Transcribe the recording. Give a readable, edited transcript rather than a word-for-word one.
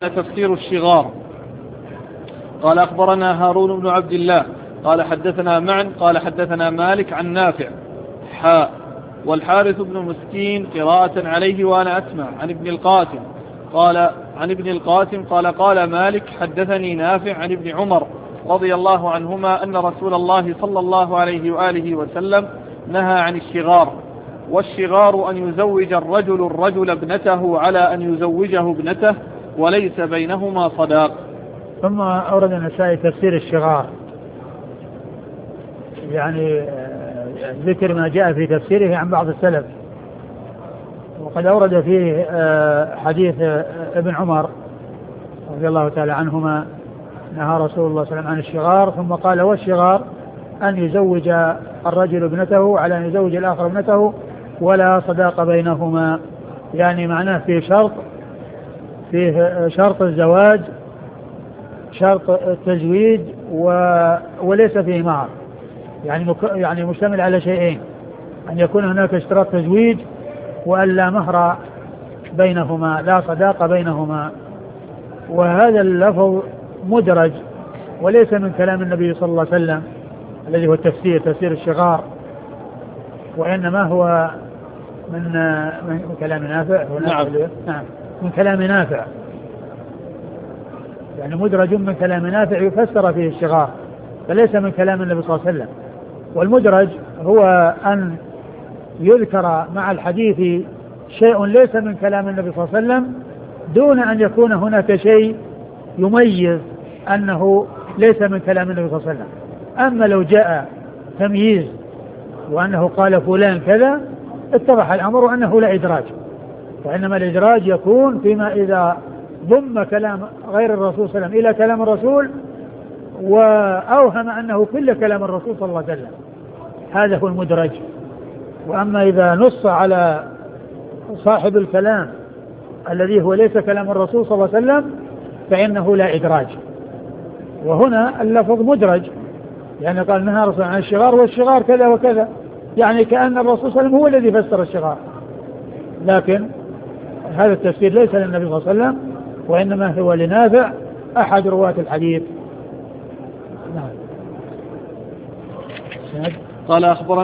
تفسير الشغار. قال أخبرنا هارون بن عبد الله قال حدثنا معن قال حدثنا مالك عن نافع والحارث بن مسكين قراءة عليه وأنا أسمع عن ابن القاسم قال مالك حدثني نافع عن ابن عمر رضي الله عنهما أن رسول الله صلى الله عليه وآله وسلم نهى عن الشغار، والشغار أن يزوج الرجل ابنته على أن يزوجه ابنته وليس بينهما صداق. ثم أورد النسائي تفسير الشغار، يعني ذكر ما جاء في تفسيره عن بعض السلف، وقد أورد فيه حديث ابن عمر رضي الله تعالى عنهما نهى رسول الله صلى الله عليه وسلم عن الشغار، ثم قال والشغار أن يزوج الرجل ابنته على أن يزوج الآخر ابنته ولا صداق بينهما، يعني معناه فيه شرط الزواج، شرط التزويج وليس فيه مهر، يعني مشتمل على شيئين: أن يكون هناك اشتراط تزويج وأن لا مهر بينهما، لا صداق بينهما. وهذا اللفظ مدرج وليس من كلام النبي صلى الله عليه وسلم الذي هو تفسير الشغار، وإنما هو من كلام نافع. نعم، من كلام نافع، يعني مدرج من كلام نافع يفسر فيه الشغار، فليس من كلام النبي صلى الله عليه وسلم. والمدرج هو أن يذكر مع الحديث شيء ليس من كلام النبي صلى الله عليه وسلم دون أن يكون هناك شيء يميز أنه ليس من كلام النبي صلى الله عليه وسلم. أما لو جاء تمييز وأنه قال فلان كذا اتضح الأمر أنه لا إدراج، وإنما الإدراج يكون فيما إذا ضم كلام غير الرسول صلى الله عليه وسلم إلى كلام الرسول وأوهم أنه كل كلام الرسول صلى الله عليه وسلم، هذا هو المدرج. وأما إذا نص على صاحب الكلام الذي هو ليس كلام الرسول صلى الله عليه وسلم فإنه لا إدراج. وهنا اللفظ مدرج، يعني قال نهى الرسول عن الشغار والشغار كذا وكذا، يعني كأن الرسول صلى الله عليه وسلم هو الذي فسر الشغار، لكن هذا التفسير ليس للنبي صلى الله عليه وسلم وإنما هو لنافع أحد رواة الحديث. نعم. قال أخبرنا